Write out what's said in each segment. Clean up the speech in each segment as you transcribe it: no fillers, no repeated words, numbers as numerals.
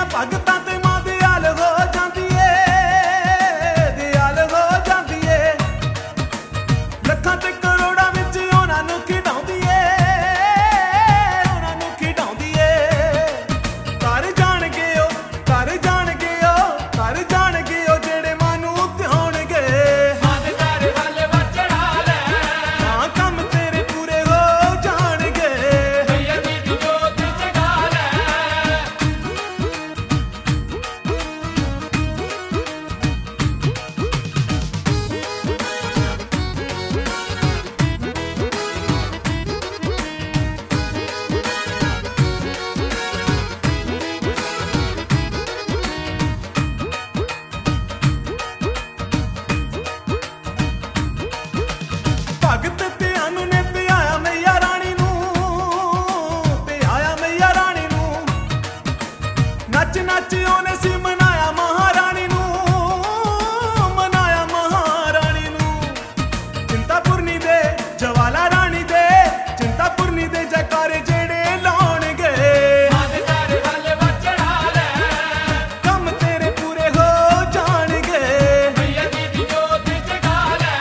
ਭਗਤਾਂ ਤੇ ਮਾਂ ਦਿਆਲ ਹੋ ਜਾਂਦੀ ਏ, ਦਿਆਲ ਹੋ ਜਾਂਦੀ ਏ। ਲੱਖਾਂ ਤੇ ਕਰੋੜਾਂ ਵਿੱਚ ਉਹਨਾਂ ਨੂੰ ਖਿਡਾਉਂਦੀ ਏ, ਉਹਨਾਂ ਨੂੰ ਖਿਡਾਉਂਦੀ ਏ। ਕਰ ਜਾਣਗੇ ਉਹ, ਕਰ ਜਾਣਗੇ ਉਹ, ਕਰ ਜਾਣਗੇ ਉਹ ਜਿਹੜੇ ਮਾਂ ਨੂੰ ਧਿਆਉਣਗੇ। ਮਾਂ ਦੇ ਘਰ ਵੱਲ ਵਚੜਾ ਲੈ, ਹਾਂ ਕੰਮ ਤੇਰੇ ਪੂਰੇ ਹੋ ਜਾਣਗੇ। ਮਈਆ ਦੀ ਜੋਤ ਜਗਾ ਲੈ। ਭਗਤ ਧਿਆਨ ਨੇ ਧਿਆਇਆ ਮਈਆ ਰਾਣੀ ਨੂੰ, ਧਿਆਇਆ ਮਈਆ ਰਾਣੀ ਨੂੰ। ਨੱਚ ਨੱਚ ਉਹਨੇ ਸੀ ਮਨਾਇਆ ਮਹਾਰਾਣੀ ਨੂੰ, ਮਨਾਇਆ ਮਹਾਰਾਣੀ ਨੂੰ। ਚਿੰਤਾਪੁਰਨੀ ਦੇ ਜਵਾਲਾ ਰਾਣੀ ਦੇ, ਚਿੰਤਾਪੁਰਨੀ ਦੇ ਜੈਕਾਰੇ ਜਿਹੜੇ ਲਾਉਣਗੇ। ਮਾਂ ਦੇ ਘਰ ਵੱਲ ਵਚੜਾ ਲੈ, ਕੰਮ ਤੇਰੇ ਪੂਰੇ ਹੋ ਜਾਣਗੇ। ਮਈਆ ਦੀ ਜੋਤ ਜਗਾ ਲੈ।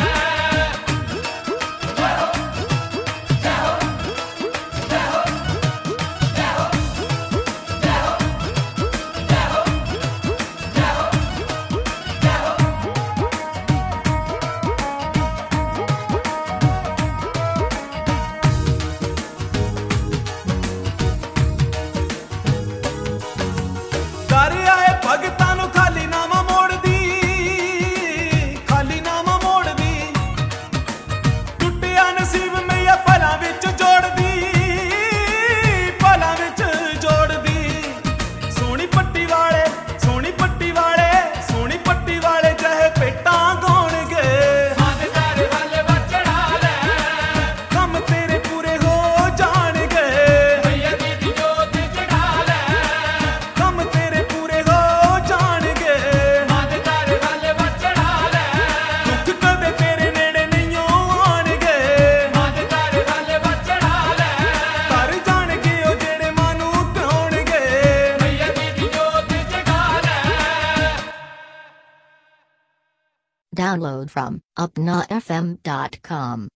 ਕਰ ਆਏ ਭਗਤਾਂ ਨੂੰ ਖਾਲੀ ਨਾਵਾਂ ਮੋੜਦੀ, ਖਾਲੀ ਨਾਵਾਂ ਮੋੜਦੀ। ਟੁੱਟਿਆ ਨਸੀਬ ਮਈਆ ਭਲਾਂ ਵਿੱਚ ਜੋੜਦੀ, ਭਲਾਂ ਵਿੱਚ ਜੋੜਦੀ। ਸੋਹਣੀ ਪੱਟੀ ਵਾਲੇ, ਸੋਹਣੀ ਪੱਟੀ ਵਾਲੇ, ਸੋਹਣੀ ਪੱਟੀ ਵਾਲੇ ਚਾਹੇ ਪੇਟਾਂ ਗਾਉਣਗੇ। ਮਾਂ ਦੇ ਘਰ ਵੱਲ ਵਚੜਾ ਲੈ, ਕੰਮ ਤੇਰੇ ਪੂਰੇ ਹੋ ਜਾਣਗੇ। ਮਈਆ ਦੀ ਜੋਤ ਜਗਾ ਲੈ। ਕੰਮ ਤੇਰੇ ਪੂਰੇ ਹੋ ਜਾਣਗੇ। ਮਾਂ ਦੇ ਘਰ ਵੱਲ ਵਚੜਾ ਲੈ, ਦੁੱਖ ਕਦੇ ਤੇਰੇ ਨੇੜੇ ਨਹੀਂ ਆਉਣਗੇ। ਮਾਂ ਦੇ ਘਰ ਵੱਲ ਵਚੜਾ ਲੈ। ਕਰ ਜਾਣਗੇ ਉਹ ਜਿਹੜੇ ਮਾਂ ਨੂੰ ਧਿਆਉਣਗੇ। ਮਈਆ ਦੀ ਜੋਤ ਜਗਾ ਲੈ। Download from upnafm.com.